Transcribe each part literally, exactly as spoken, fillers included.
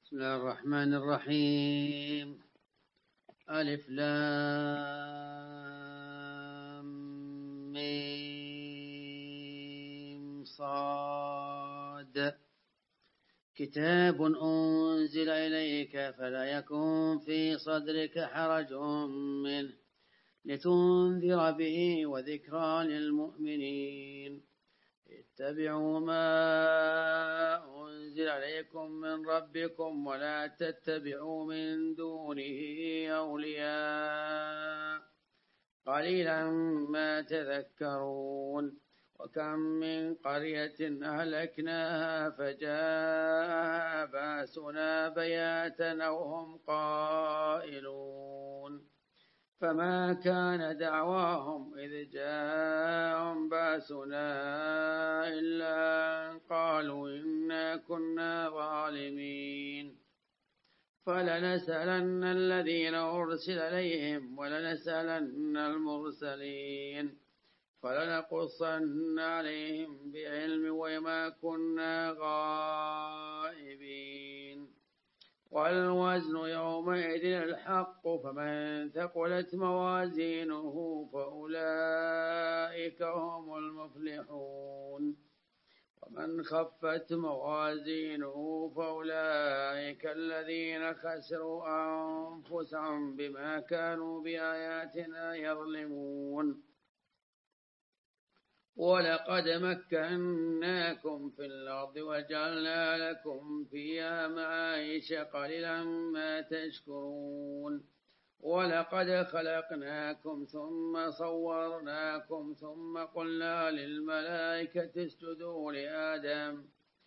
بسم الله الرحمن الرحيم. ألف لام ميم صاد. كتاب أنزل إليك فلا يكن في صدرك حرج منه لتنذر به وذكرى للمؤمنين. اتبعوا ما أنزل عليكم من ربكم ولا تتبعوا من دونه أولياء قليلا ما تذكرون. وكم من قرية أهلكناها فجاء باسنا بياتا أو هم قائلون فما كان دعواهم إذ جاءهم باسنا إلا أن قالوا إنا كنا ظالمين. فلنسألن الذين أرسل إليهم ولنسألن المرسلين فلنقصن عليهم بعلم وما كنا غائبين. والوزن يومئذ الحق فمن ثقلت موازينه فأولئك هم المفلحون ومن خفت موازينه فأولئك الذين خسروا أنفسهم بما كانوا بآياتنا يظلمون. ولقد مكناكم في الأرض وجعلنا لكم فيها معايش قليلا ما تشكرون. ولقد خلقناكم ثم صورناكم ثم قلنا للملائكة اسجدوا لآدم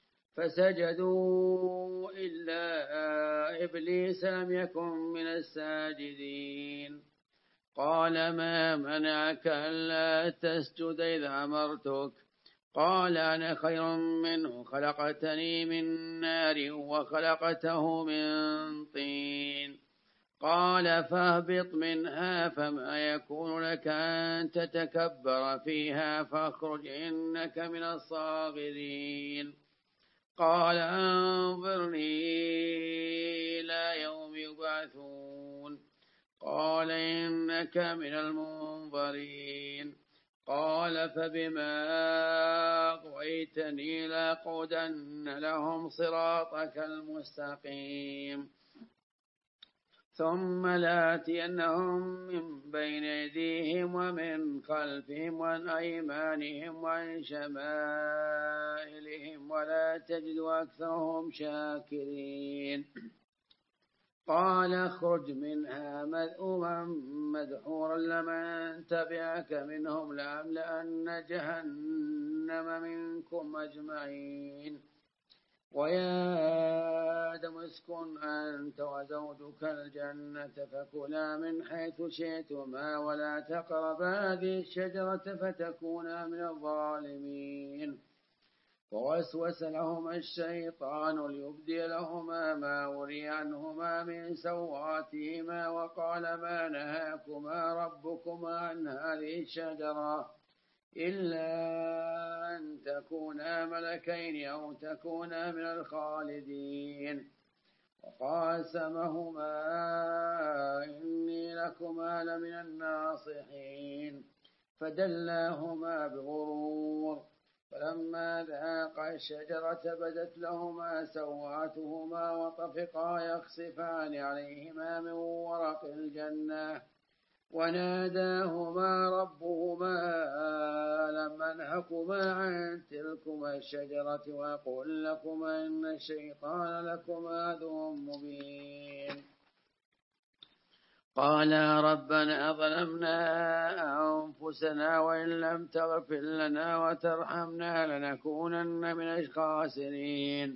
فسجدوا إلا إبليس لم يكن من الساجدين. قال ما منعك ألا تسجد إذا أمرتك؟ قال أنا خير منه خلقتني من نار وخلقته من طين. قال فاهبط منها فما يكون لك أن تتكبر فيها فاخرج إنك من الصاغرين. قال أنظرني إلى يوم يبعثون. قال إنك من المنظرين. قال فبما أغويتني لأقعدن لهم صراطك المستقيم ثم لآتينهم من بين أيديهم ومن خلفهم وعن أيمانهم وعن شمائلهم ولا تجد أكثرهم شاكرين. قال اخرج منها مذءوما مدحورا لمن تبعك منهم لأملأن جهنم منكم أجمعين. ويا آدم اسكن أنت وزوجك الجنة فكلا من حيث شئتما ولا تقربا هذه الشجرة فتكونا من الظالمين. ووسوس لهما الشيطان ليبدي لهما ما وري عنهما من سوآتهما وقال ما نهاكما ربكما عن هذه الشجرة إلا أن تكونا ملكين أو تكونا من الخالدين. وقاسمهما إني لكما لمن الناصحين فدلاهما بغرور. فلما ذاقا الشجرة بدت لهما سوآتهما وطفقا يخصفان عليهما من ورق الجنة وناداهما ربهما ألم أنهكما عن تلكما الشجرة وأقل لكما إن الشيطان لكما عدو مبين. قالا ربنا ظلمنا أنفسنا وإن لم تغفر لنا وترحمنا لنكونن من الخاسرين.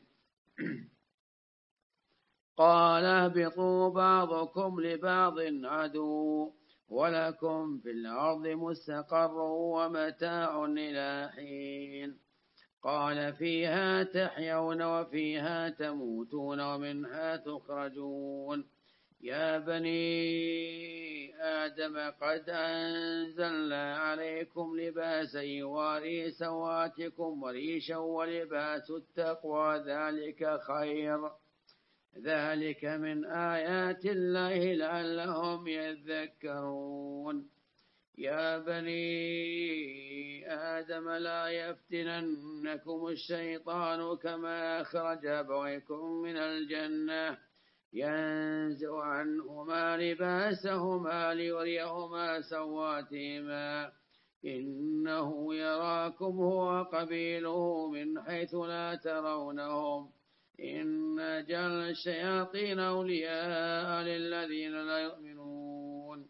قال اهبطوا بعضكم لبعض عدو ولكم في الأرض مستقر ومتاع إلى حين. قال فيها تحيون وفيها تموتون ومنها تخرجون. يا بني آدم قد أنزلنا عليكم لباسا يواري سواتكم وريشا ولباس التقوى ذلك خير ذلك من آيات الله لعلهم يذكرون. يا بني آدم لا يفتننكم الشيطان كما أخرج أبويكم من الجنة ينزع عنهما لباسهما ليريهما سواتهما إنه يراكم هو قبيله من حيث لا ترونهم إن جعل الشياطين أولياء للذين لا يؤمنون.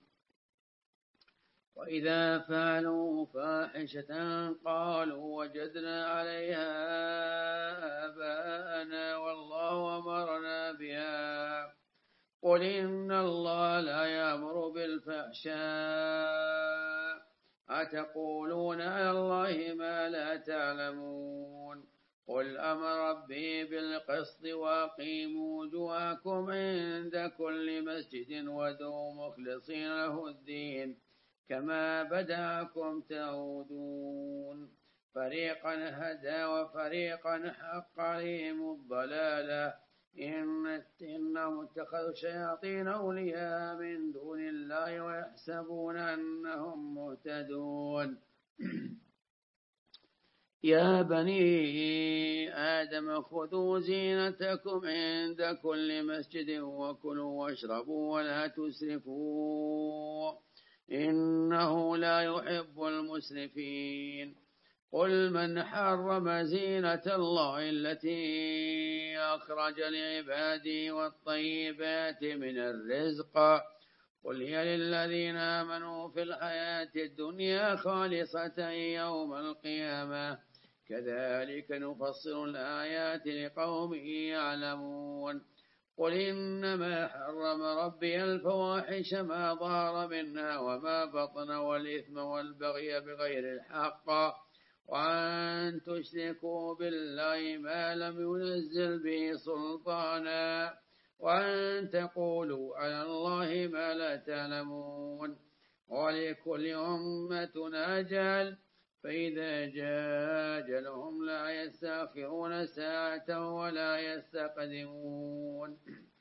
وإذا فعلوا فاحشة قالوا وجدنا عليها آباءنا والله أمرنا بها قل إن الله لا يأمر بالفحشاء أتقولون على الله ما لا تعلمون. قل أمر ربي بالقسط وأقيموا وجوهكم عند كل مسجد وادعوا مخلصين له الدين كما بدأكم تعودون. فريقا هدى وفريقا حق عليهم الضلالة إنهم اتخذوا الشياطين أولياء من دون الله ويحسبون أنهم مهتدون. يا بني آدم خذوا زينتكم عند كل مسجد وكلوا واشربوا ولا تسرفوا إنه لا يحب المسرفين. قل من حرم زينة الله التي أخرج لعباده والطيبات من الرزق قل هي للذين آمنوا في الحياة الدنيا خالصة يوم القيامة كذلك نفصل الآيات لقوم يعلمون. قل إنما حرم ربي الفواحش ما ظهر منها وما بطن والإثم والبغي بغير الحق وأن تشركوا بالله ما لم ينزل به سلطانا وأن تقولوا على الله ما لا تعلمون. ولكل أمة أجل فإذا جاء أجلهم لا يستأخرون ساعة ولا يستقدمون.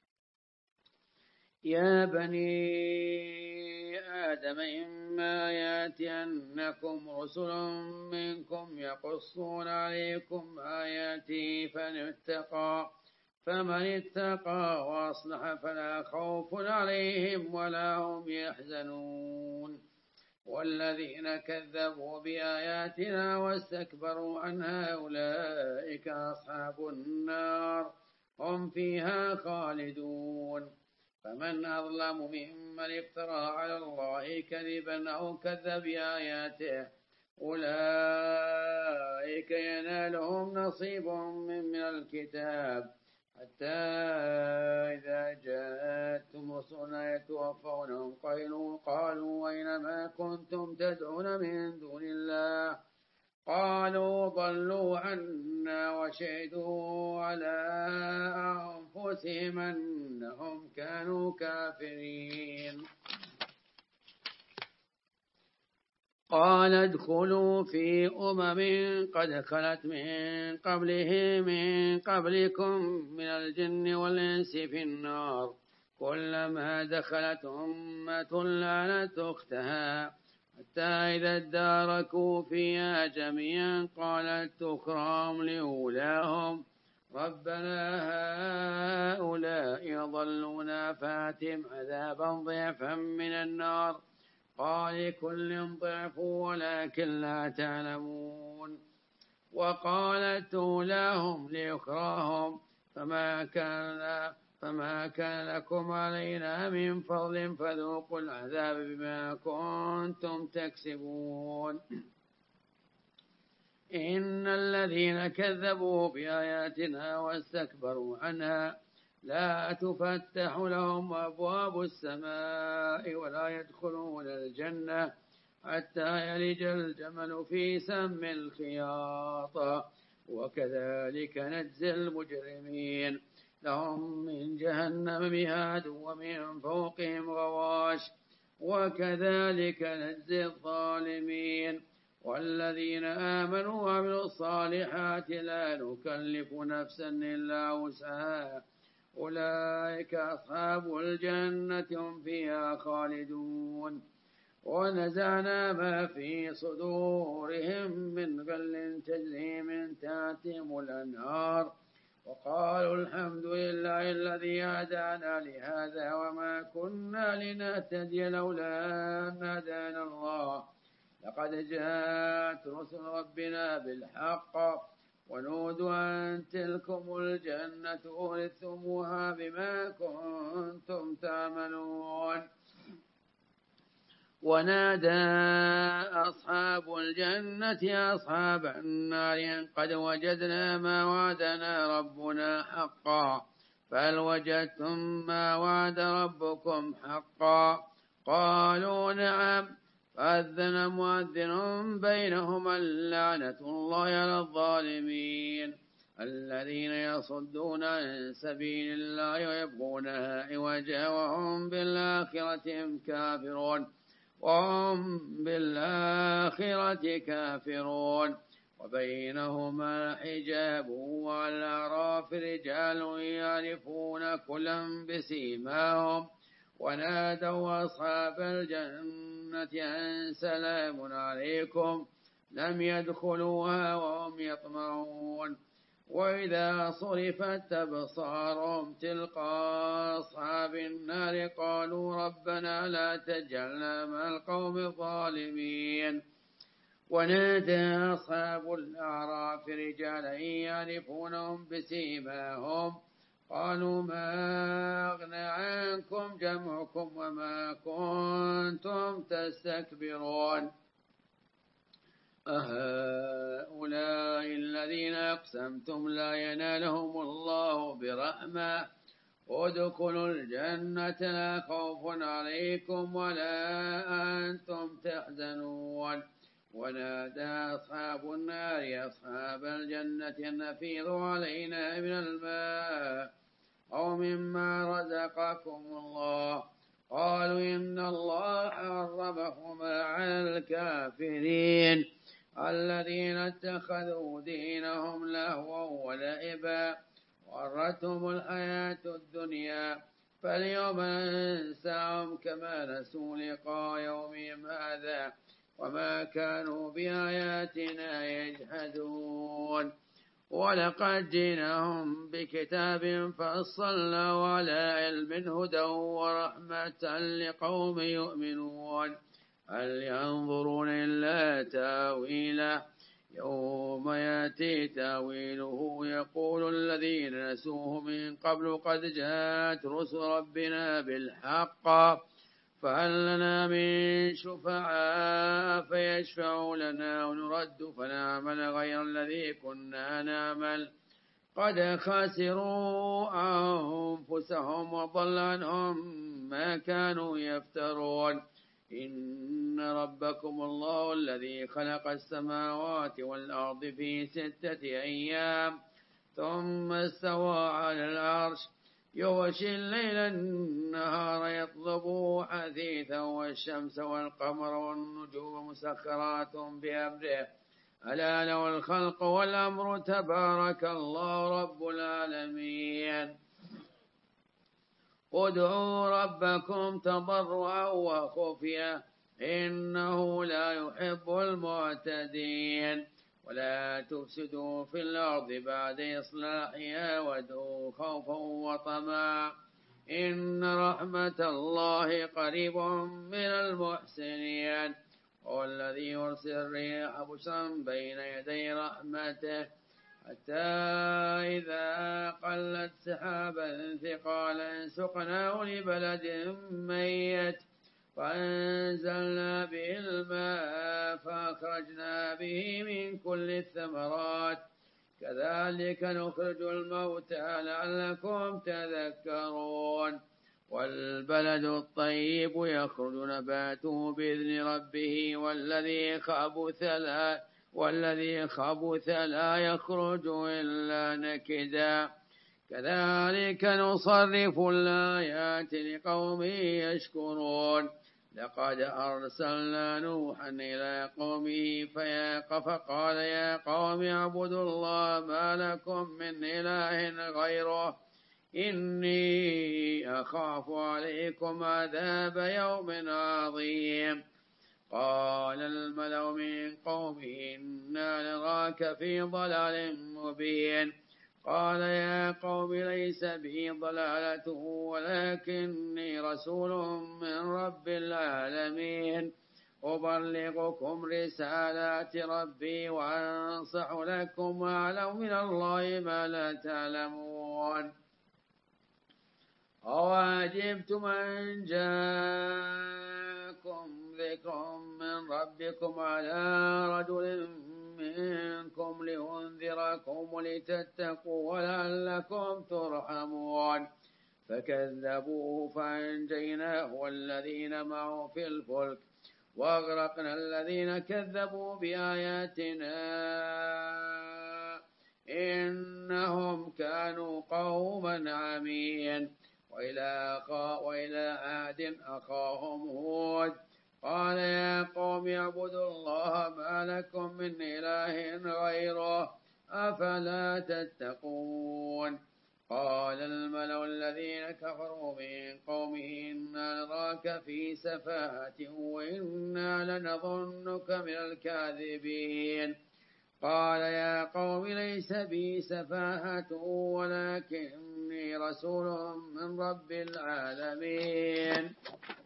يا بني آدم إما يأتينكم رسل منكم يقصون عليكم آياتي فمن اتقى فمن اتقى وأصلح فلا خوف عليهم ولا هم يحزنون. والذين كذبوا بآياتنا واستكبروا عنها أولئك أصحاب النار هم فيها خالدون. فمن أظلم ممن افترى على الله كذبا أو كذب بآياته أولئك ينالهم نصيب من الكتاب حتى إذا جاءتهم رسلنا يتوفونهم قالوا قالوا أينما كنتم تدعون من دون الله قالوا ضلوا عنا وشهدوا على أنفسهم أنهم كانوا كافرين. قال ادخلوا في أمم قد خلت من قبله من قبلكم من الجن والإنس في النار كلما دخلت أمة لعنت أختها حتى إذا اداركوا فيها جميعا قالت أخراهم لأولاهم ربنا هؤلاء ضلونا فاتهم عذابا ضعفا من النار قال كل ضعف ولكن لا تعلمون. وقالت أولاهم لأخراهم فما كان فما كان لكم علينا من فضل فذوقوا العذاب بما كنتم تكسبون. إن الذين كذبوا بآياتنا واستكبروا عنها لا تفتح لهم أبواب السماء ولا يدخلون الجنة حتى يلج الجمل في سم الخياط وكذلك نجزي المجرمين. لهم من جهنم مهاد ومن فوقهم غواش وكذلك نجزي الظالمين. والذين آمنوا وعملوا الصالحات لا نكلف نفسا إلا وسعها أولئك أصحاب الجنة هم فيها خالدون. ونزعنا ما في صدورهم من غل تجري من تحتهم الأنهار وقالوا الحمد لله الذي هدانا لهذا وما كنا لنهتدي لولا أن هدانا الله لقد جاءت رسل ربنا بالحق ونودوا أن تلكم الجنة أورثتموها بما كنتم تعملون. ونادى أصحاب الجنة أصحاب النار أن قد وجدنا ما وعدنا ربنا حقا فهل وجدتم ما وعد ربكم حقا؟ قالوا نعم. فأذن مؤذن بينهم اللعنة الله على الظالمين الذين يصدون عن سبيل الله ويبغونها عوجا وهم بالآخرة هم كافرون وهم بالآخرة كافرون. وبينهما حجاب وعلى الأعراف رجال يعرفون كلا بسيماهم ونادوا أصحاب الجنة أن سلام عليكم لم يدخلوها وهم يطمعون. وإذا صرفت أبصارهم تلقى أصحاب النار قالوا ربنا لا تجعلنا مع القوم الظالمين. ونادى أصحاب الأعراف رجالا يعرفونهم بسيماهم قالوا ما أغنى عنكم جمعكم وما كنتم تستكبرون أهؤلاء الذين أقسمتم لا ينالهم الله برحمة ادخلوا الجنة لا خوف عليكم ولا أنتم تحزنون. ونادى أصحاب النار أصحاب الجنة أن أفيضوا علينا من الماء أو مما رزقكم الله قالوا إن الله حرمهما على الكافرين الذين اتخذوا دينهم لهوا ولعبا وغرتهم الحياة الدنيا فاليوم ننساهم كما نسوا لقاء يومهم هذا وما كانوا بآياتنا يجحدون. ولقد جئناهم بكتاب فصلناه على علم هدى ورحمة لقوم يؤمنون هل ينظرون إلا تاويله يوم يأتي تاويله يقول الذين نسوه من قبل قد جاءت رسل ربنا بالحق فهل لنا من شفعاء فيشفعوا لنا ونرد فنعمل غير الذي كنا نعمل قد خسروا أنفسهم وضل عنهم ما كانوا يفترون. إن ربكم الله الذي خلق السماوات والأرض في ستة أيام ثم استوى على العرش يغشي الليل النهار يطلبه حثيثا والشمس والقمر والنجوم مسخرات بأمره ألا له الخلق والأمر تبارك الله رب العالمين. ادعوا ربكم تضرعا وخفيا إنه لا يحب المعتدين ولا تفسدوا في الأرض بعد إصلاحها وادعوا خوفا وطمعا إن رحمة الله قريب من المحسنين. هو الذي يرسل الرياح بشرا بين يدي رحمته حتى إذا قلت سحابا ثقالا سقناه لبلد ميت فأنزلنا به الماء فأخرجنا به من كل الثمرات كذلك نخرج الموتى لعلكم تذكرون. والبلد الطيب يخرج نباته بإذن ربه والذي خبث لا والذي خبث لا يخرج إلا نكدا كذلك نصرف الآيات لقوم يشكرون. لقد أرسلنا نوحا إلى قومه فقال يا قوم اعبدوا الله ما لكم من إله غيره إني أخاف عليكم عذاب يوم عظيم. قال الملأ من قومه إنا نراك في ضلال مبين. قال يا قوم ليس بي ضلالة ولكني رسول من رب العالمين أبلغكم رسالات ربي وأنصح لكم وأعلم من الله ما لا تعلمون. أوعجبتم أن جاءكم ذكر من ربكم على رجل منكم لينذركم ولتتقوا ولعلكم ترحمون. فكذبوه فأنجيناه والذين معه في الفلك وأغرقنا الذين كذبوا بآياتنا إنهم كانوا قوما عمين. وإلى, وإلى عاد أخاهم هود قال يا قوم اعبدوا الله ما لكم من إله غيره أفلا تتقون. قال الملأ الذين كفروا من قومه إنا نراك في سفاهة وإنا لنظنك من الكاذبين. قال يا قوم ليس بي سفاهة ولكني رسول من رب العالمين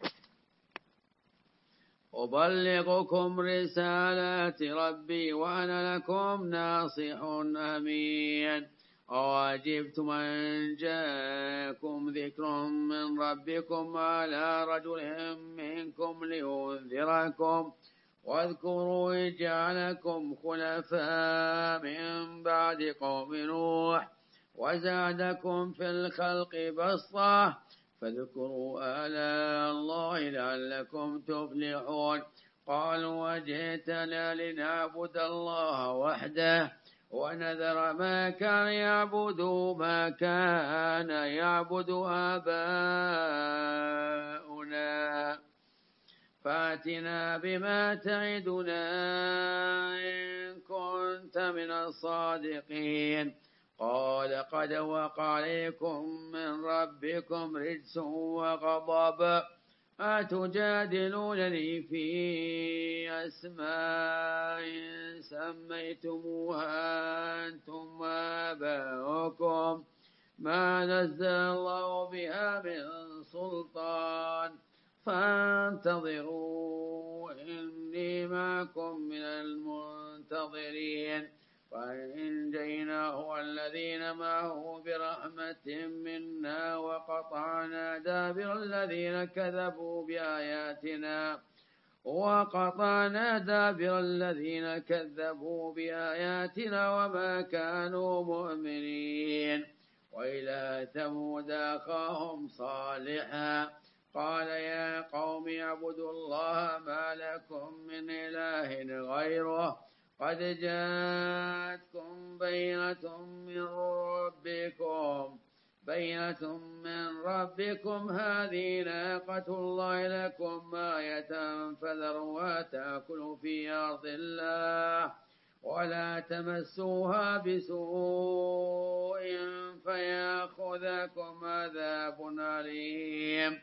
أبلغكم رسالات ربي وأنا لكم ناصح أمين. أوعجبتم أن جاءكم ذكر من ربكم على رجل منكم لينذركم واذكروا إذ جعلكم خلفاء من بعد قوم نوح وزادكم في الخلق بسطة فاذكروا آلاء الله لعلكم تفلحون. قالوا وجئتنا لنعبد الله وحده ونذر ما كان يعبد ما كان يعبد آباؤنا فاتنا بما تعدنا إن كنت من الصادقين. قال قد وقع عليكم من ربكم رجس وغضب أتجادلونني في أسماء سميتموها أنتم وآباؤكم ما نزل الله بها من سلطان فانتظروا إني معكم من المنتظرين. فأنجيناه والذين معه برحمة منا وقطعنا دابر الذين كذبوا بآياتنا وقطعنا دابر الذين كذبوا بآياتنا وما كانوا مؤمنين. وإلى ثمود أخاهم صالحا قال يا قوم اعبدوا الله ما لكم من إله غيره قد جاءتكم بينة من ربكم بينة من ربكم هذه ناقة الله لكم آية فذروها تأكل في أرض الله ولا تمسوها بسوء فيأخذكم عذاب أليم.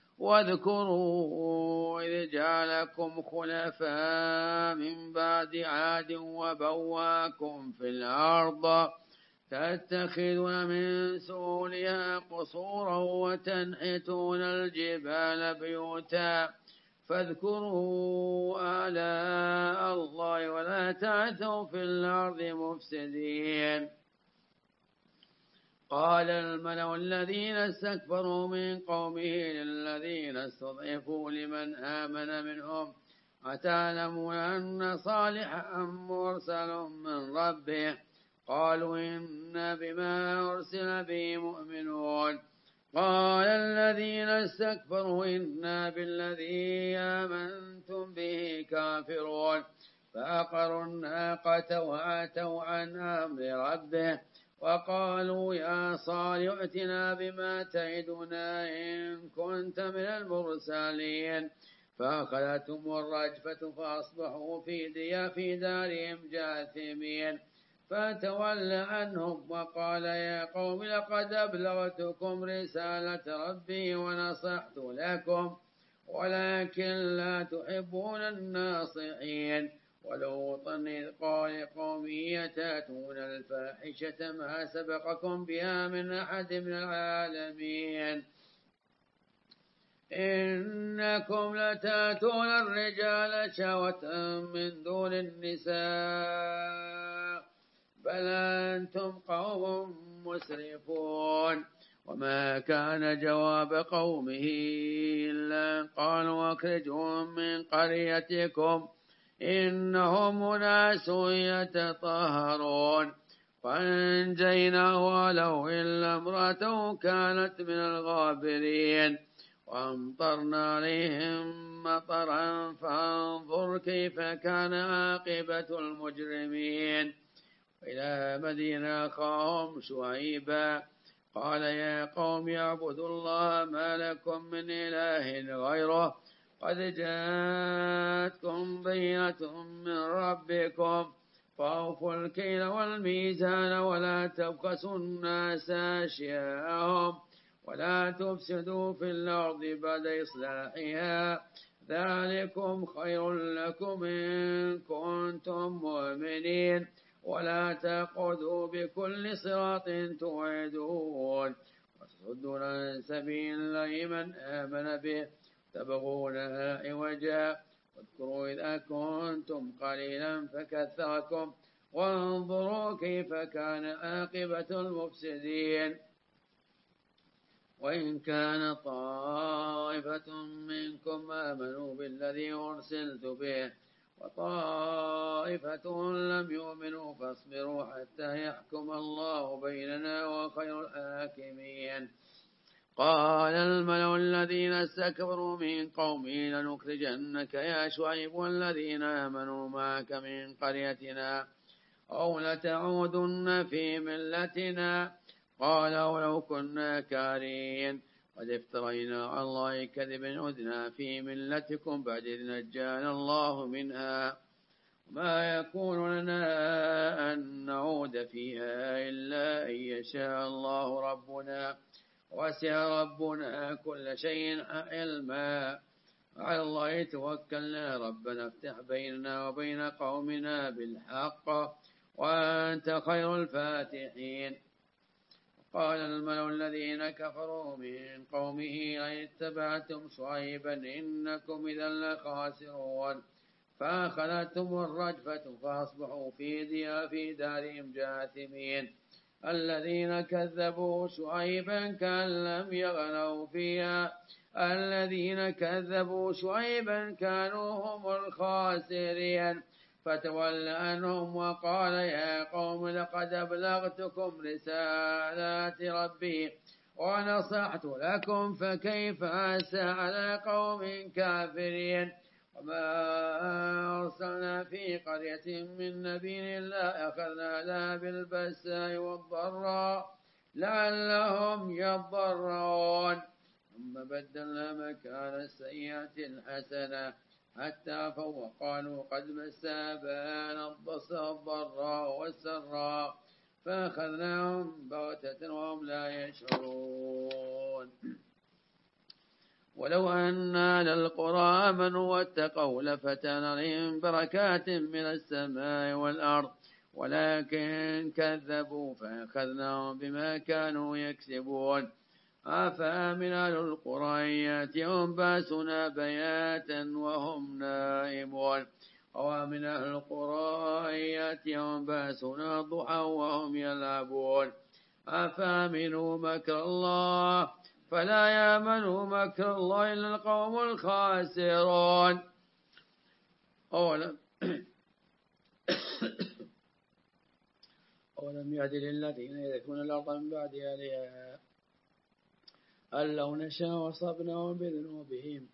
واذكروا إذ جعلكم خلفاء من بعد عاد وبواكم في الأرض تتخذون من سهولها قصورا وتنحتون الجبال بيوتا فاذكروا آلاء الله ولا تعثوا في الأرض مفسدين. قال الملأ الذين استكبروا من قومه للذين استضعفوا لمن آمن منهم أتعلمون أن صالحا مرسل من ربه قالوا إنا بما أرسل به مؤمنون. قال الذين استكبروا إنا بالذي آمنتم به كافرون فأقروا الناقة وآتوا عن أمر ربه وقالوا يا صالح ائتنا بما تعدنا إن كنت من المرسلين فأخذتهم الرجفة فأصبحوا في ديا في دارهم جاثمين. فتول عنهم وقال يا قوم لقد أبلغتكم رسالة ربي ونصحت لكم ولكن لا تحبون الناصحين. ولوطا إذ قال لقومه أتاتون الفاحشة ما سبقكم بها من أحد من العالمين إنكم لتاتون الرجال شهوة من دون النساء بل أنتم قوم مسرفون. وما كان جواب قومه إلا أن قالوا أخرجوهم من قريتكم إنهم أناس يتطهرون. فأنجيناه وله إلا امرأته كانت من الغابرين وأمطرنا عليهم مطرا فانظر كيف كان عاقبة المجرمين. إلى مدينة أخاهم شعيبا قال يا قوم اعبدوا الله ما لكم من إله غيره قد جاءتكم بينة من ربكم فأوفوا الكيل والميزان ولا تبخسوا الناس أشياءهم ولا تفسدوا في الأرض بعد إصلاحها ذلكم خير لكم إن كنتم مؤمنين ولا تقعدوا بكل صراط توعدون وتصدون عن سبيل الله من آمن به تبغونها عوجا واذكروا إذا كنتم قليلا فكثركم وانظروا كيف كان عاقبة المفسدين. وإن كان طائفة منكم آمنوا بالذي أرسلت به وطائفة لم يؤمنوا فاصبروا حتى يحكم الله بيننا وخير الحاكمين. قال الملأ الذين استكبروا من قومه لنخرجنك يا شعيب والذين آمنوا معك من قريتنا أو لتعودن في ملتنا قال ولو كنا كارهين قد افترينا على الله كذبا عدنا في ملتكم بعد إذ نجانا الله منها ما يكون لنا أن نعود فيها إلا أن يشاء الله ربنا وسع ربنا كل شيء علما على الله توكلنا ربنا افتح بيننا وبين قومنا بالحق وأنت خير الفاتحين. قال الملأ الذين كفروا من قومه لئن اتبعتم شعيبا إنكم إذا لخاسرون فأخذتهم الرجفة فأصبحوا في ديار في دارهم جاثمين. الذين كذبوا شعيبا كأن لم يغنوا فيها الذين كذبوا شعيبا كانوا هم الخاسرين فتول عنهم وقال يا قوم لقد أبلغتكم رسالات ربي ونصحت لكم فكيف أسى على قوم كافرين. وما أرسلنا في قرية من نبي إلا أخذنا لها بالبأساء والضراء لعلهم يضرون ثم بدلنا مكان السيئة الحسنة حتى عفوا وقالوا قد مس آباءنا الضراء والسراء فأخذناهم بغتة وهم لا يشعرون. ولو أن للقرى آمنوا واتقوا لفتحنا عليهم بركات من السماء والأرض ولكن كذبوا فأخذناهم بما كانوا يكسبون. أفأمن أهل القرى أن يأتيهم بأسنا بياتا وهم نائمون ومن أهل القرى أن يأتيهم بأسنا ضحى وهم يلعبون. أفأمنوا مكر الله فلا يأمن مكر الله إلا القوم الخاسرون. أولم أولم يهد للذين يرثون الأرض من بعد أهلها أن لو نشاء أصبناهم بذنوبهم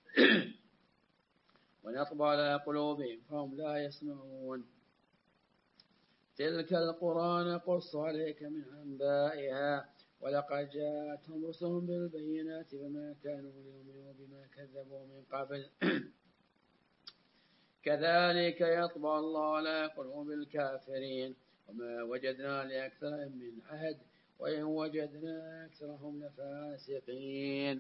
ونطبع على قلوبهم فهم لا يسمعون. تلك القرى نقص عليك من أنبائها ولقد جاءتهم رسلهم بالبينات فما كانوا ليؤمنوا بما كذبوا من قبل كذلك يطبع الله على قلوب الكافرين وما وجدنا لأكثرهم من عهد وإن وجدنا أكثرهم لفاسقين.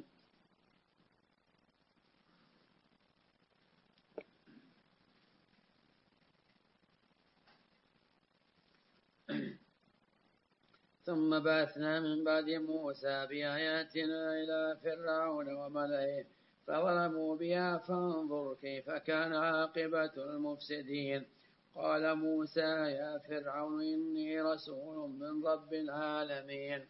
ثم بعثنا من بعد موسى بآياتنا إلى فرعون وملئه فظلموا بها فانظر كيف كان عاقبة المفسدين. قال موسى يا فرعون إني رسول من رب العالمين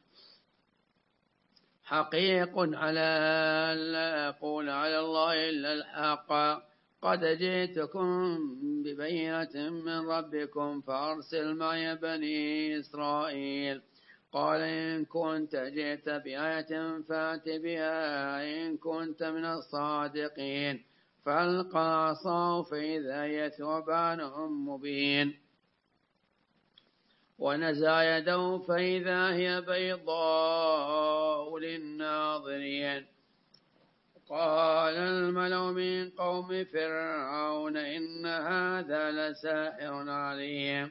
حقيق على أن لا أقول على الله إلا الحق قد جئتكم ببينة من ربكم فأرسل معي بني إسرائيل. قال إن كنت جئت بآية فأت بها إن كنت من الصادقين. فألقى عصاه فإذا هي ثعبان مبين ونزع يده فإذا هي بيضاء للناظرين. قال الملأ من قوم فرعون إن هذا لساحر عليم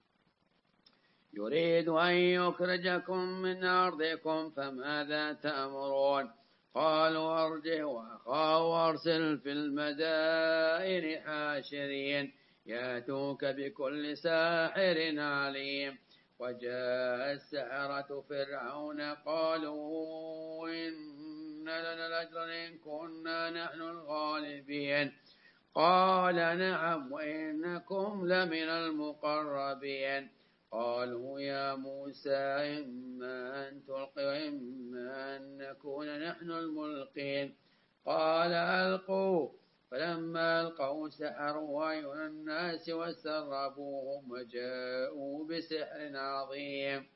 يريد أن يخرجكم من أرضكم فماذا تأمرون. قالوا أرجه وأخاه وأرسل في المدائن حاشرين يأتوك بكل ساحر عليم. وجاء السحرة فرعون قالوا إن لنا لأجرا إن كنا نحن الغالبين. قال نعم وإنكم لمن المقربين. قالوا يا موسى إما أن تلقي وإما أن نكون نحن الملقين. قال ألقوا فلما ألقوا سحروا أعين الناس وسربوهم وجاءوا بسحر عظيم.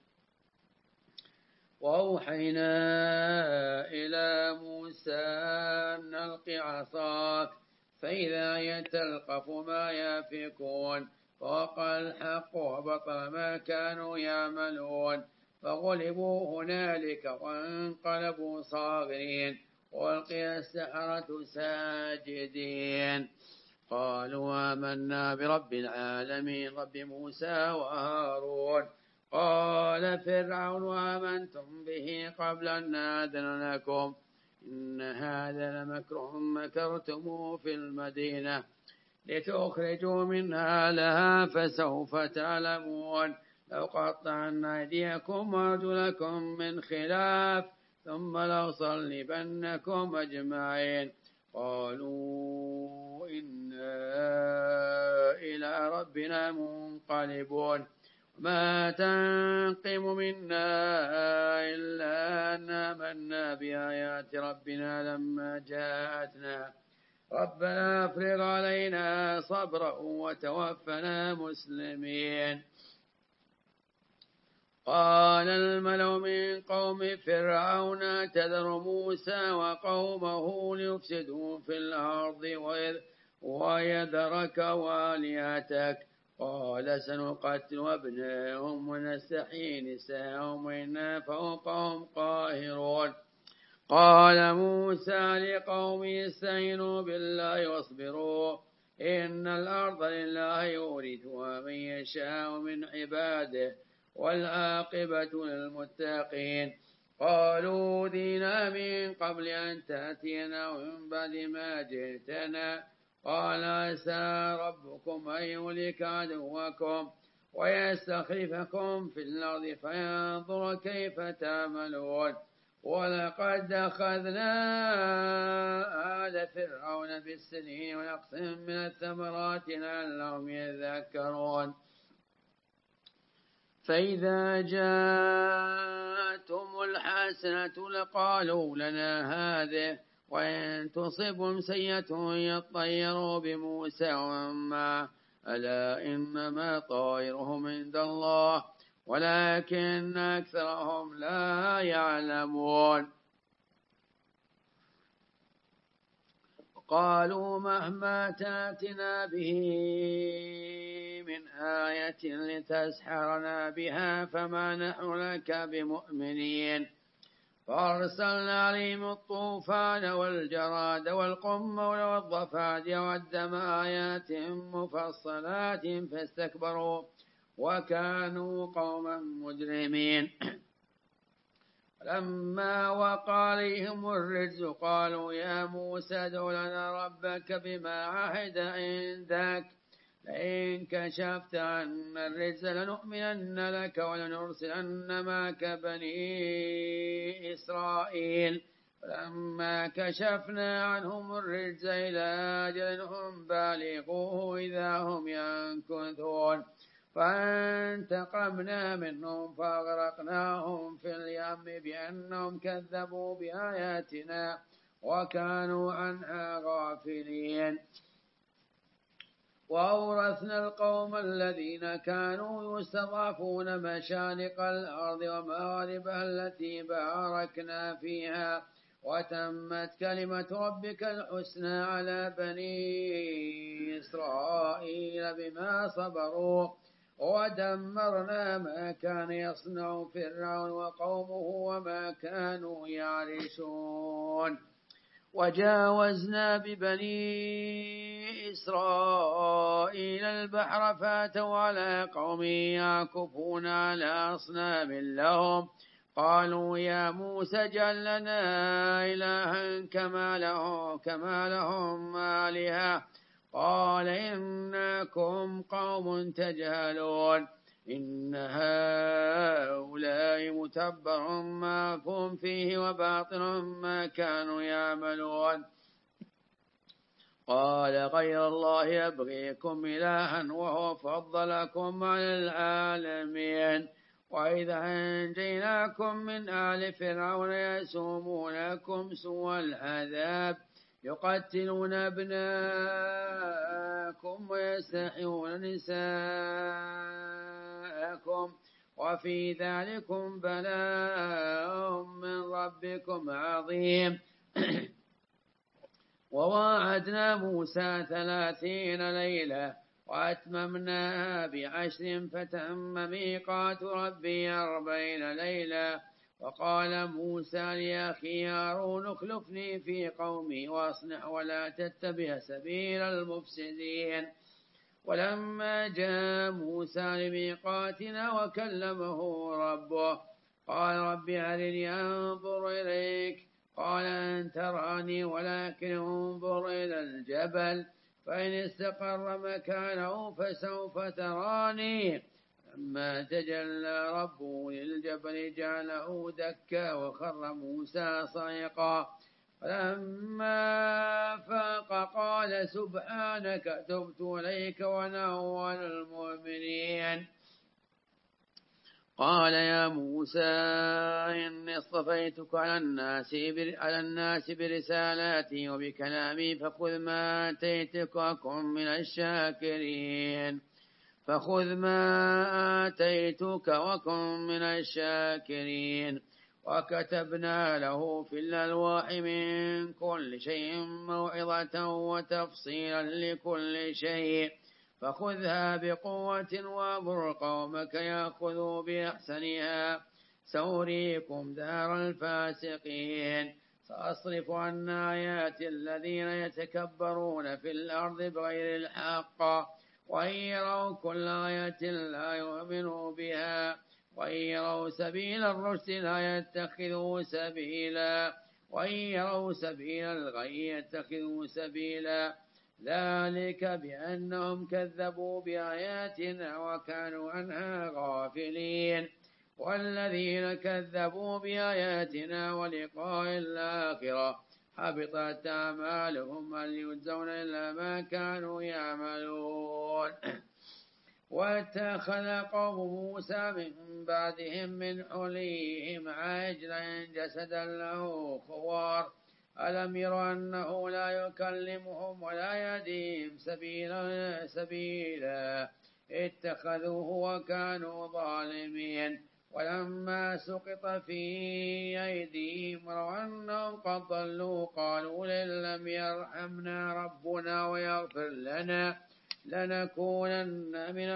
وأوحينا إلى موسى أن ألق عصاك فإذا هي تلقف ما يأفكون. فوقع الحق وبطل ما كانوا يعملون فغلبوا هنالك وانقلبوا صاغرين وألقي السحرة ساجدين. قالوا آمنا برب العالمين رب موسى وهارون. قال فرعون آمنتم به قبل أن نأذن لكم إن هذا لمكر مكرتموه في المدينة لتخرجوا منها لها فسوف تعلمون. لو قطعنا أيديكم وأرجلكم من خلاف ثم لأصلبنكم أجمعين. قالوا إنا إلى ربنا منقلبون. ما تنقم منا إلا أن آمنا بآيات ربنا لما جاءتنا ربنا افرغ علينا صبرا وتوفنا مسلمين. قال الملأ من قوم فرعون تذر موسى وقومه ليفسدوا في الأرض ويذرك وآلهتك. قال سنقتل أبناءهم ونستحيي نساءهم وإنا فوقهم قاهرون. قال موسى لقومه استعينوا بالله واصبروا إن الأرض لله يورثها من يشاء من عباده والعاقبة للمتقين. قالوا دينا من قبل أن تأتينا ومن بعد ما جئتنا. قال عسى ربكم أن يهلك عدوكم ويستخلفكم في الأرض فينظر كيف تعملون. ولقد أخذنا آل فرعون بالسنين ونقص من الثمرات لعلهم يذكرون. فإذا جاءتهم الحسنة لقالوا لنا هذه وإن تصبهم سيئة يطيروا بموسى ومن ألا إنما طائرهم عند الله ولكن أكثرهم لا يعلمون. قالوا مهما تأتنا به من آية لتسحرنا بها فما نحن لك بمؤمنين. فأرسلنا عليهم الطوفان والجراد والقمل والضفادع والدم آيات مفصلات فاستكبروا وكانوا قوما مجرمين. لما وقع عليهم الرجز قالوا يا موسى ادع لنا ربك بما عهد عندك لئن كشفت عنا الرجز لنؤمنن لك ولنرسلن معك بني إسرائيل. فلما كشفنا عنهم الرجز إلى أجل هم بالغوه إذا هم ينكثون فانتقمنا منهم فأغرقناهم في اليم بأنهم كذبوا بآياتنا وكانوا عنها غافلين. وأورثنا القوم الذين كانوا يستضعفون مشارق الأرض ومغاربها التي باركنا فيها وتمت كلمة ربك الحسنى على بني إسرائيل بما صبروا ودمرنا ما كان يصنع فرعون وقومه وما كانوا يعرشون. وجاوزنا ببني إسرائيل البحر فاتوا على قوم يعكفون على أصنام لهم قالوا يا موسى اجعل لنا إلها كما له كما لهم آلهة قال إنكم قوم تجهلون إن هؤلاء متبر ما هم فيه وباطل ما كانوا يعملون. قال غير الله يبغيكم إلها وهو فضلكم على العالمين. وإذا أنجيناكم من آل فرعون يسومونكم سوء العذاب يقتلون أبناءكم ويستحيون نساءكم وفي ذلكم بلاء من ربكم عظيم. وواعدنا موسى ثلاثين ليلة وأتممناها بعشر فتم ميقات ربي أربعين ليلة. وقال موسى لأخي هارون اخلفني في قومي وأصلح ولا تتبع سبيل المفسدين. ولما جاء موسى لميقاتنا وكلمه ربه قال رب أرني أنظر إليك قال لن تراني ولكن انظر إلى الجبل فإن استقر مكانه فسوف تراني. لما تجلى ربه للجبل جعله دكا وخر موسى صعقا. فلما فاق قال سبحانك تبت إليك وأنا أول المؤمنين. قال يا موسى إني اصطفيتك على الناس على الناس برسالاتي وبكلامي فخذ ما آتيتك وكن من الشاكرين فخذ ما آتيتك وكن من الشاكرين. وكتبنا له في الألواح من كل شيء موعظة وتفصيلا لكل شيء فخذها بقوة وأمر قومك يأخذوا بأحسنها سأريكم دار الفاسقين. سأصرف عن آيات الذين يتكبرون في الأرض بغير الحق وإن يروا كل آية لا يؤمنوا بها وإن يروا سبيل الرشد لا يتخذوا سبيلا وإن يروا سبيل الغي يتخذوا سبيلا. ذلك بأنهم كذبوا بآياتنا وكانوا عنها غافلين. والذين كذبوا بآياتنا ولقاء الآخرة حبطت أعمالهم هل يجزون إلا ما كانوا يعملون. واتخذ قوم موسى من بعدهم من حليهم عجلا جسدا له خوار ألم يروا أنه لا يكلمهم ولا يهديهم سبيلا سبيلا اتخذوه وكانوا ظالمين. ولما سقط في أيديهم رأوا أنهم قد ضلوا قالوا لئن لم يرحمنا ربنا ويغفر لنا لنكونن من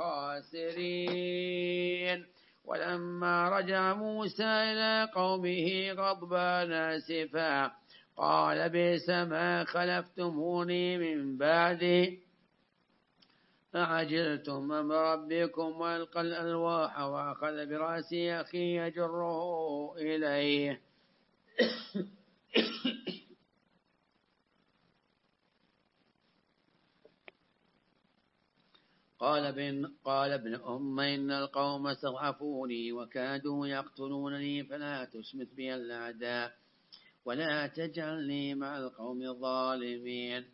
الخاسرين. ولما رجع موسى إلى قومه غضبان آسفا قال بئس ما خلفتموني من بعدي أعجلتم أمر ربكم وألقى الألواح وأخذ برأس أخيه يجره إليه قال ابن, قال ابن أم إن القوم استضعفوني وكادوا يقتلونني فلا تشمت بي الأعداء ولا تجعلني مع القوم الظالمين.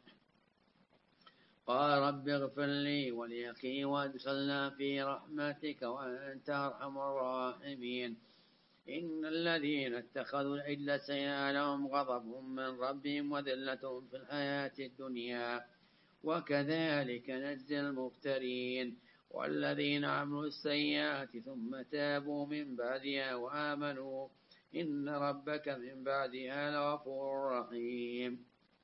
قال رب اغفر لي ولأخي وادخلنا في رحمتك وأنت أرحم الراحمين. إن الذين اتخذوا العجل سينالهم غضب من ربهم وذلة في الحياة الدنيا وكذلك نجزي المفترين. والذين عملوا السيئات ثم تابوا من بعدها وآمنوا إن ربك من بعدها لغفور رحيم.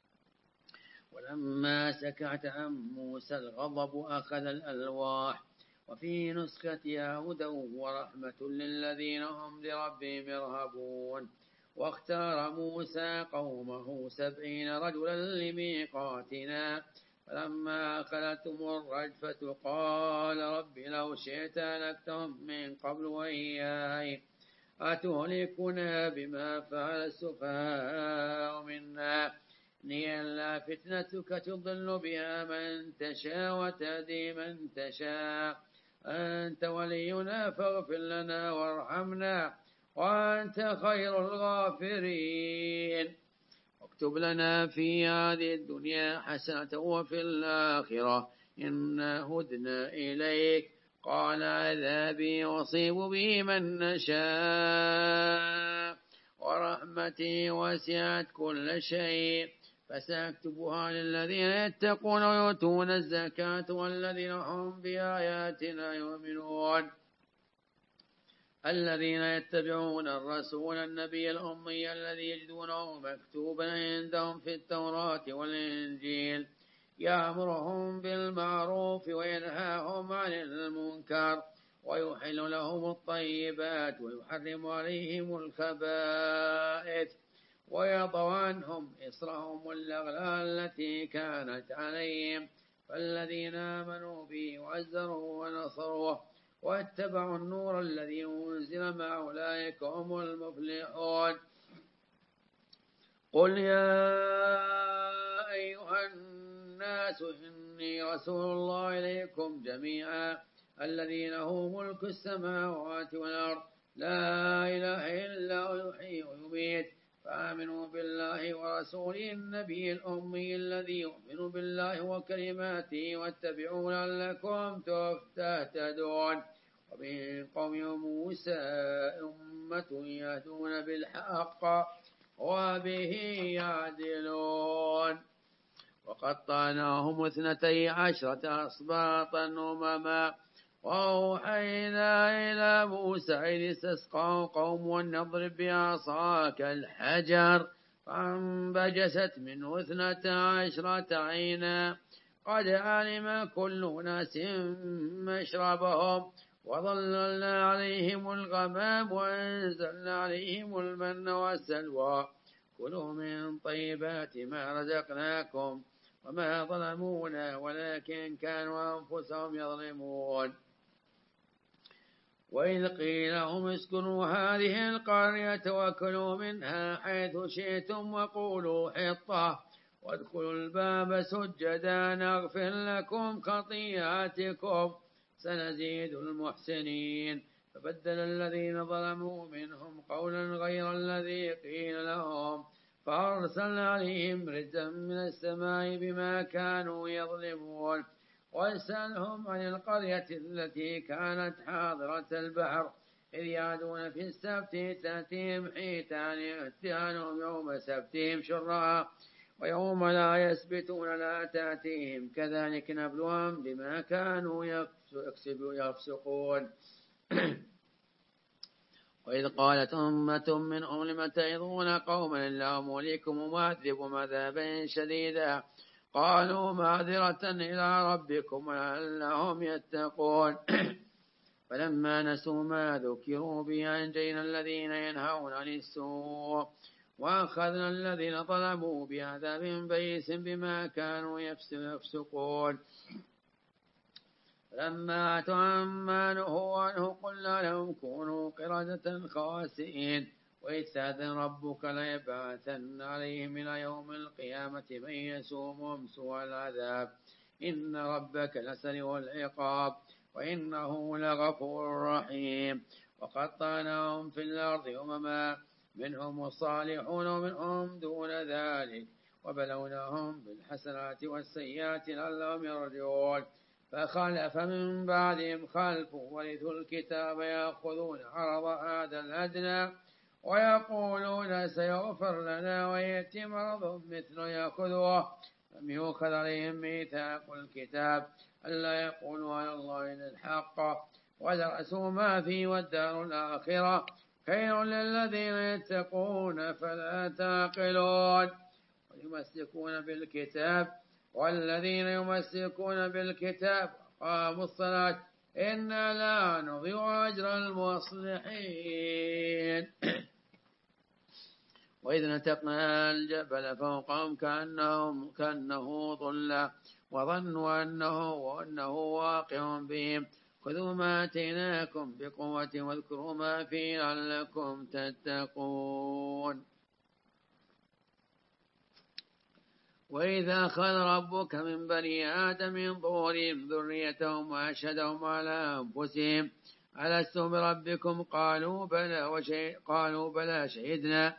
ولما سكت عن موسى الغضب أخذ الألواح وفي نسختها هدى ورحمة للذين هم لربهم يرهبون. واختار موسى قومه سبعين رجلا لميقاتنا فلما أخذتهم الرجفة قال رب لو شئت أهلكتهم من قبل وإياي أتهلكنا بما فعل السفهاء منا ني إلا فتنتك تضل بها من تشاء وتهدي من تشاء أنت ولينا فاغفر لنا وارحمنا وأنت خير الغافرين. واكتب لنا في هذه الدنيا حسنة وفي الآخرة إنا هدنا إليك. قال عذابي أصيب به من نشاء ورحمتي وسعت كل شيء فسأكتبها للذين يتقون ويؤتون الزكاة والذين هم بآياتنا يؤمنون. الذين يتبعون الرسول النبي الأمي الذي يجدونه مكتوبا عندهم في التوراة والإنجيل يأمرهم بالمعروف وينهاهم عن المنكر ويحل لهم الطيبات ويحرم عليهم الخبائث ويضع عنهم إصرهم والأغلال التي كانت عليهم. فالذين آمنوا به وعزروه ونصروه واتبعوا النور الذي أنزل مع أولئك هم المفلحون. قل يا أيها الناس إني رسول الله إليكم جميعا الذي له ملك السماوات والأرض لا إله إلا هو يحيي ويميت فآمنوا بالله ورسوله النبي الأمي الذي يؤمن بالله وكلماته واتبعوا لعلكم تهتدون. ومن قوم موسى أمة يهدون بالحق وبه يعدلون. وقطعناهم اثنتي عشرة أسباطا أمما وأوحينا إلى موسى إذ استسقاه قوم أن اضرب بعصاك الحجر فانبجست منه اثنتا عشرة عينا قد علم كل ناس مشربهم وظللنا عليهم الغمام وأنزلنا عليهم المن والسلوى كلوا من طيبات ما رزقناكم وما ظلمونا ولكن كانوا أنفسهم يظلمون. وإذ قيل لهم اسكنوا هذه القرية وكلوا منها حيث شئتم وقولوا حطة وادخلوا الباب سجدا نغفر لكم خطيئاتكم سنزيد المحسنين. فبدل الذين ظلموا منهم قولا غير الذي قيل لهم فأرسلنا عليهم رجزا من السماء بما كانوا يظلمون. واسألهم عن القرية التي كانت حاضرة البحر إذ يعدون في السبت تأتيهم حيتان يأتيانهم يوم سبتهم شرعا ويوم لا يسبتون لا تأتيهم كذلك نبلوهم بما كانوا يفسقون. وإذ قالت أمة منهم لم تعظون قوما الله مهلكهم ومعذبهم عذابا شديدا قالوا معذرة إلى ربكم ولعلهم يتقون. فلما نسوا ما ذكروا به أنجينا الذين ينهون عن السوء وأخذنا الذين ظلموا بعذاب بئيس بما كانوا يفسقون. فلما أتوا عما نهوا عنه قلنا لهم كونوا قردة خاسئين وإذ تأذن ربك ليبعثن عليهم إلى يوم القيامة من يسومهم سوء العذاب إن ربك لسريع العقاب وإنه لغفور رحيم وقطعناهم في الأرض أمما منهم الصالحون ومنهم دون ذلك وبلوناهم بالحسنات والسيئات لعلهم يرجعون فخلف من بعدهم خلف ورثوا الكتاب يأخذون عرض هذا الأدنى ويقولون سيغفر لنا ويأتي مرض مثل يأخذوه لم يؤخذ عليهم ميثاق الكتاب ألا يقولوا على الله إلا الحق ودرسوا ما فيه والدار الآخرة خير للذين يتقون فلا تعقلون ويمسكون بالكتاب والذين يمسكون بالكتاب قاموا الصلاة إنا لا نضيع أجر المصلحين وإذ نتقنا الجبل فوقهم كأنهم كأنه ظلة وظنوا أنه وأنه واقع بهم خذوا ما آتيناكم بقوة واذكروا ما فيه لعلكم تتقون وإذا أخذ ربك من بني آدم من ظهورهم ذريتهم وأشهدهم على أنفسهم ألست بربكم قالوا بلى وشهد قالوا بلى شهدنا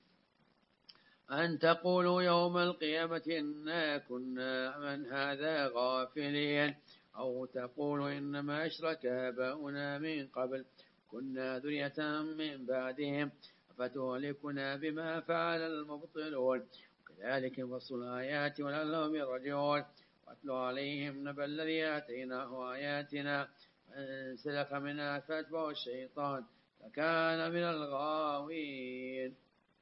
أن تقولوا يوم القيامة إنا كنا من هذا غافلين أو تقولوا إنما أشرك آباؤنا من قبل كنا ذرية من بعدهم فتهلكنا بما فعل المبطلون وكذلك نفصل الآيات ولعلهم يرجعون واتل عليهم نبأ الذي آتيناه آياتنا فانسلخ منها فأتبعه الشيطان فكان من الغاوين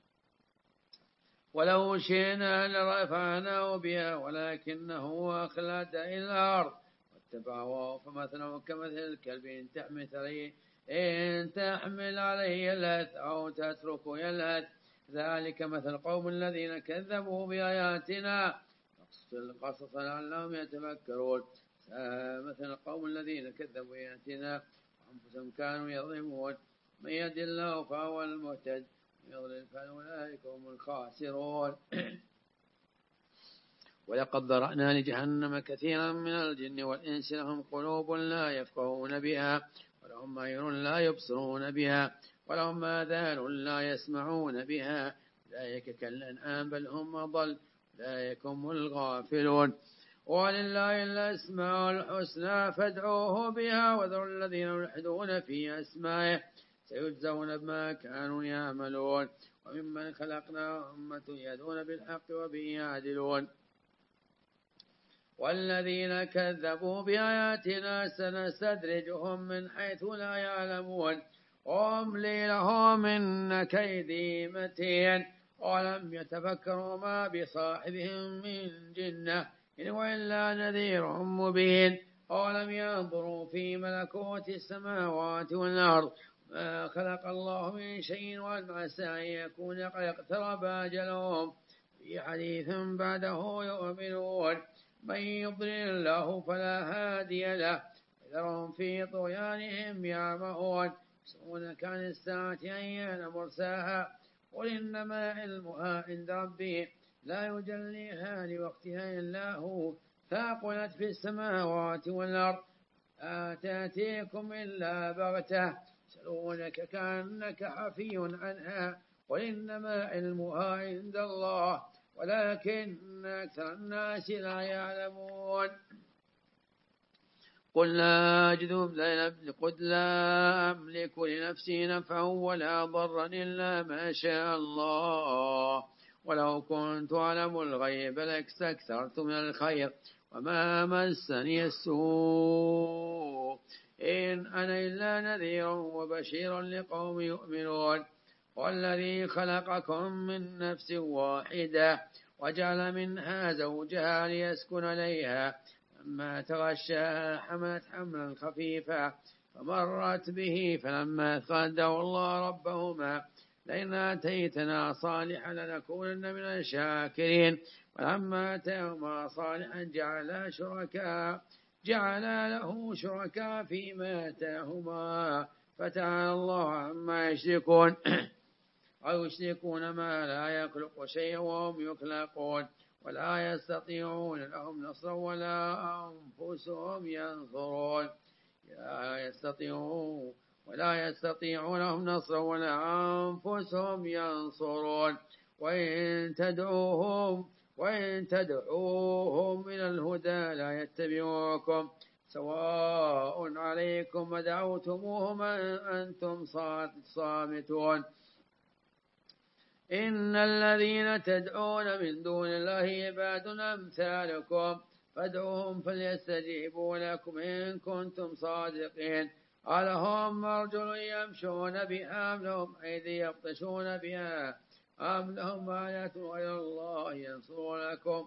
ولو شئنا لرفعناه بها ولكنه أخلد إلى الأرض واتبع هواه فمثله كمثل الكلب إن تحمل عليه إن تحمل عليه يلهث أو تتركه يلهث ذلك مثل القوم الذين كذبوا بآياتنا نقص القصص لعلهم يتفكرون مثل القوم الذين كذبوا بآياتنا وأنفسهم كانوا يظلمون من يهد الله فهو المهتد يضلل فأولئك هم الخاسرون ولقد ذرأنا لجهنم كثيرا من الجن والإنس لهم قلوب لا يفقهون بها ولهم أعين لا يبصرون بها ولهم آذان لا يسمعون بها أولئك كالأنعام بل هم أضل أولئك هم الغافلون ولله الأسماء الحسنى فادعوه بها وذروا الذين يلحدون في أسمائه سيجزون بما كانوا يعملون وممن خلقنا أمة يهدون بالحق وبه يعدلون والذين كذبوا بآياتنا سنستدرجهم من حيث لا يعلمون وأملي لهم إن كيدي متين ولم يتفكروا ما بصاحبهم من جنة إن هو إلا نذير مبين ولم ينظروا في ملكوت السماوات والأرض ما خلق الله من شيء وأن عسى أن يكون قد اقترب أجلهم في حديث بعده يؤمنون من يضلل الله فلا هادي له وذرهم في طغيانهم يعمهون يسألونك عن الساعة أيان مرساها قل إنما علمها عند ربي لا يجليها لوقتها إلا هو ثاقلت في السماوات والأرض لا تأتيكم إلا بغتة يسألونك كأنك حفي عنها قل إنما علمها عند الله ولكن أكثر الناس لا يعلمون قل لا أجد قل لا أملك لنفسي نفعا ولا ضرا إلا ما شاء الله ولو كنت أعلم الغيب لاستكثرت من الخير وما مسني السوء إن أنا إلا نذير وبشير لقوم يؤمنون والذي خلقكم من نفس واحدة وجعل منها زوجها ليسكن إليها لما تغشاها حملت حملا خفيفا فمرت به فلما أثقلت دعوا الله ربهما لئن آتيتنا صالحا لنكونن من الشاكرين ولما آتاهما صالحا جعلا شركاء جعل له شركاء فيما آتاهما فتعالى الله عما يشركون أو يشركون ما لا يخلق شيئا وهم يخلقون ولا يستطيعون لهم نصرا ولا أنفسهم ينصرون لا يستطيعون ولا يستطيعون لهم نصرا ولا أنفسهم ينصرون وإن تدعوهم وإن تدعوهم إلى الهدى لا يتبعوكم سواء عليكم ودعوتموهم أنتم صامتون إن الذين تدعون من دون الله عباد أمثالكم فادعوهم فليستجيبوا لكم إن كنتم صادقين ألهم أرجل يمشون بها أم لهم أيدي يبطشون بها أم لهم آيات غير الله ينصرونكم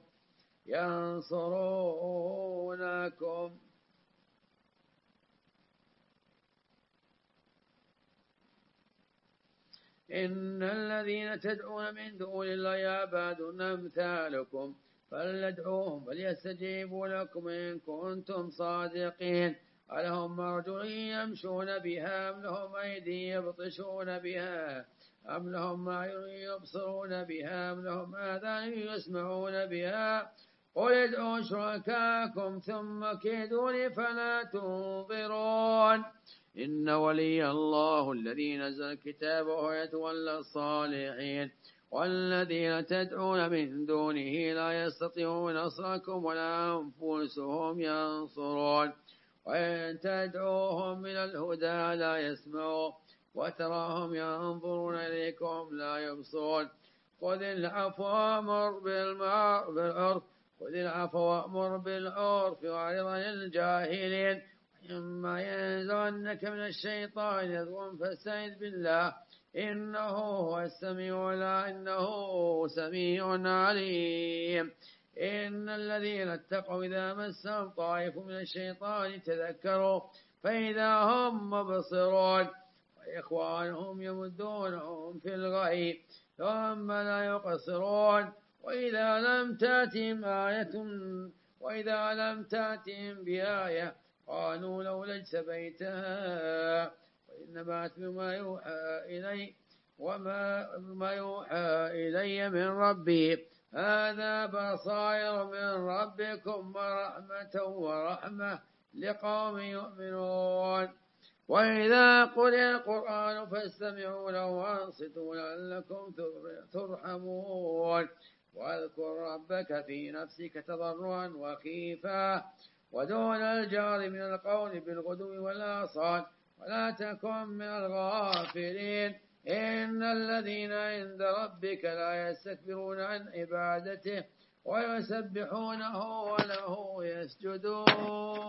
ينصرونكم إن الذين تدعون من دون الله عباد أمثالكم فلندعوهم فليستجيبوا لكم إن كنتم صادقين ألهم أرجل يمشون بها أم لهم أيدي يبطشون بها أم لهم أعين يبصرون بها أم لهم آذان يسمعون بها قل ادعوا شركاءكم ثم كيدوني فلا تنظرون إن ولي الله الذي نزل الكتاب وهو يتولى الصالحين والذين تدعون من دونه لا يستطيعون نصركم ولا أنفسهم ينصرون وإن تدعوهم إلى الهدى لا يسمعوا وتراهم ينظرون إليكم لا يبصرون خذ العفو وأمر بالعرف خذ العفو وأمر بالعرف وأعرض عن الجاهلين إما ينزغنك من الشيطان نزغ فاستعذ بالله إنه هو السميع لا إنه سميع عليم إن الذين اتقوا إذا مسهم طائف من الشيطان تذكروا فإذا هم مبصرون وإخوانهم يمدونهم في الغي ثم لا يقصرون وإذا لم تأتهم آية وإذا لم تأتهم بآية قالوا لولا اجتبيتها وإنما أتبع ما يوحى إلي وما ما يوحى إلي من ربي هذا بصائر من ربكم ورحمة ورحمة لقوم يؤمنون وإذا قرئ القرآن فاستمعوا له وانصتوا لعلكم ترحمون واذكر ربك في نفسك تضرعا وخيفا ودون الجار من القول بالغدو والآصال ولا تكن من الغافلين إن الذين عند ربك لا يستكبرون عن عبادته ويسبحونه وله يسجدون